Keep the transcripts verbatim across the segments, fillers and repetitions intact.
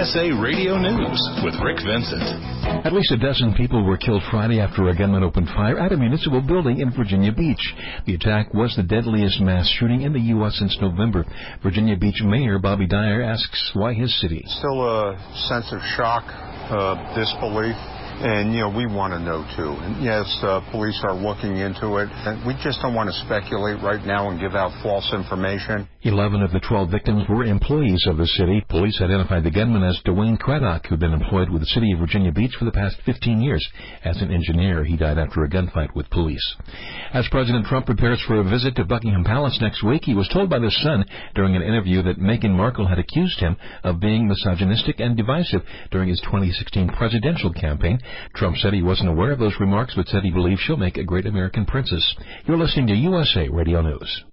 S A Radio News with Rick Vincent. At least a dozen people were killed Friday after a gunman opened fire at a municipal building in Virginia Beach. The attack was the deadliest mass shooting in the U S since November. Virginia Beach Mayor Bobby Dyer asks why his city. Still a sense of shock, uh, disbelief. And, you know, we want to know, too. And, yes, uh, police are looking into it. And we just don't want to speculate right now and give out false information. Eleven of the twelve victims were employees of the city. Police identified the gunman as Dwayne Craddock, who had been employed with the city of Virginia Beach for the past fifteen years. As an engineer, he died after a gunfight with police. As President Trump prepares for a visit to Buckingham Palace next week, he was told by The Sun during an interview that Meghan Markle had accused him of being misogynistic and divisive during his twenty sixteen presidential campaign. Trump said he wasn't aware of those remarks, but said he believes she'll make a great American princess. You're listening to U S A Radio News.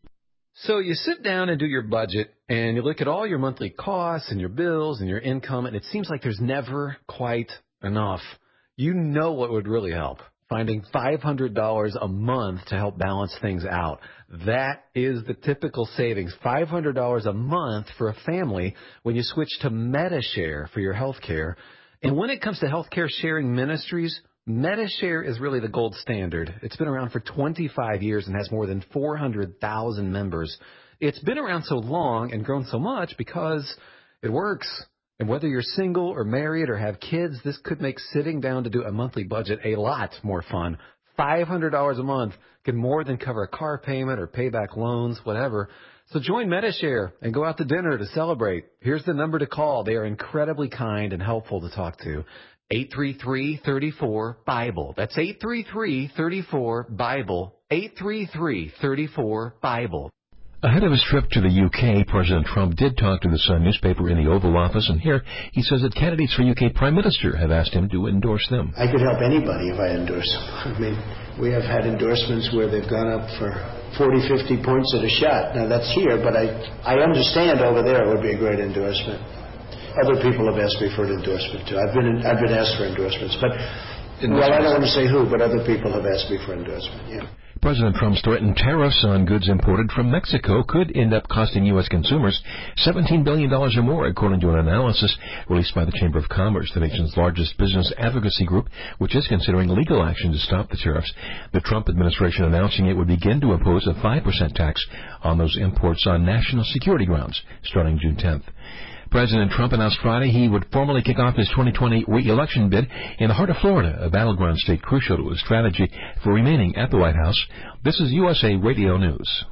So you sit down and do your budget, and you look at all your monthly costs and your bills and your income, and it seems like there's never quite enough. You know what would really help? Finding five hundred dollars a month to help balance things out. That is the typical savings, five hundred dollars a month for a family when you switch to Medi-Share for your health care. And when it comes to healthcare sharing ministries, Medi-Share is really the gold standard. It's been around for twenty-five years and has more than four hundred thousand members. It's been around so long and grown so much because it works. And whether you're single or married or have kids, this could make sitting down to do a monthly budget a lot more fun. five hundred dollars a month can more than cover a car payment or pay back loans, whatever. So join Medi-Share and go out to dinner to celebrate. Here's the number to call. They are incredibly kind and helpful to talk to. eight three three, three four, BIBLE. That's eight three three, three four, BIBLE. eight three three, three four, BIBLE. Ahead of his trip to the U K, President Trump did talk to the Sun newspaper in the Oval Office, and here he says that candidates for U K Prime Minister have asked him to endorse them. I could help anybody if I endorse them. I mean, we have had endorsements where they've gone up for forty, fifty points at a shot. Now, that's here, but I, I understand over there it would be a great endorsement. Other people have asked me for an endorsement, too. I've been in, I've been asked for endorsements. But, well, I don't want to say who, but other people have asked me for endorsement, yeah. President Trump's threatened tariffs on goods imported from Mexico could end up costing U S consumers seventeen billion dollars or more, according to an analysis released by the Chamber of Commerce, the nation's largest business advocacy group, which is considering legal action to stop the tariffs. The Trump administration announcing it would begin to impose a five percent tax on those imports on national security grounds starting June tenth. President Trump announced Friday he would formally kick off his twenty twenty re-election bid in the heart of Florida, a battleground state crucial to his strategy for remaining at the White House. This is U S A Radio News.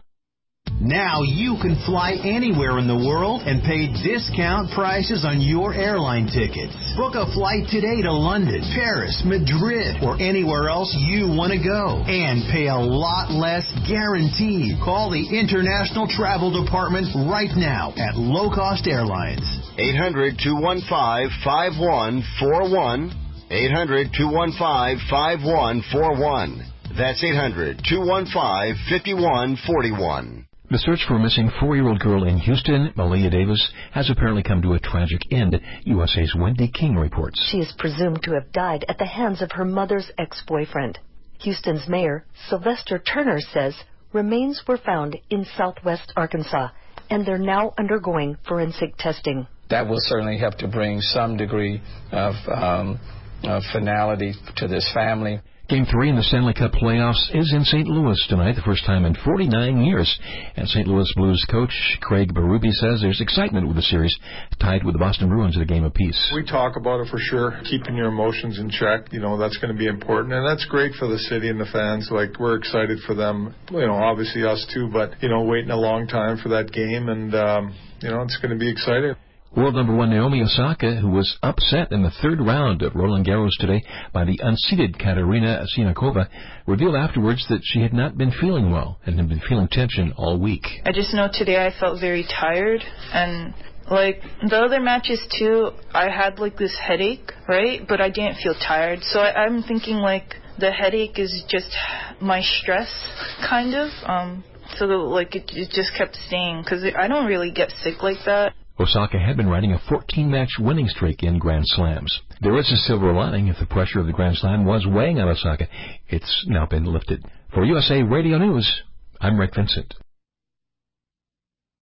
Now you can fly anywhere in the world and pay discount prices on your airline tickets. Book a flight today to London, Paris, Madrid, or anywhere else you want to go. And pay a lot less guaranteed. Call the International Travel Department right now at Low Cost Airlines. eight hundred, two one five, five one four one. eight hundred, two one five, five one four one. That's eight hundred, two one five, five one four one. The search for a missing four-year-old girl in Houston, Malia Davis, has apparently come to a tragic end, U S A's Wendy King reports. She is presumed to have died at the hands of her mother's ex-boyfriend. Houston's mayor, Sylvester Turner, says remains were found in southwest Arkansas, and they're now undergoing forensic testing. That will certainly help to bring some degree of, um, of finality to this family. Game three in the Stanley Cup playoffs is in Saint Louis tonight, the first time in forty-nine years. And Saint Louis Blues coach Craig Berube says there's excitement with the series, tied with the Boston Bruins at a game apiece. We talk about it for sure, keeping your emotions in check. You know, that's going to be important, and that's great for the city and the fans. Like, we're excited for them, you know, obviously us too, but, you know, waiting a long time for that game, and, um, you know, it's going to be exciting. World number one Naomi Osaka, who was upset in the third round of Roland Garros today by the unseeded Katerina Siniakova, revealed afterwards that she had not been feeling well and had been feeling tension all week. I just know today I felt very tired, and like the other matches too, I had like this headache, right? But I didn't feel tired. So I, I'm thinking like the headache is just my stress, kind of. Um, so the, like it, it just kept staying because I don't really get sick like that. Osaka had been riding a fourteen-match winning streak in Grand Slams. There is a silver lining. If the pressure of the Grand Slam was weighing on Osaka, it's now been lifted. For U S A Radio News, I'm Rick Vincent.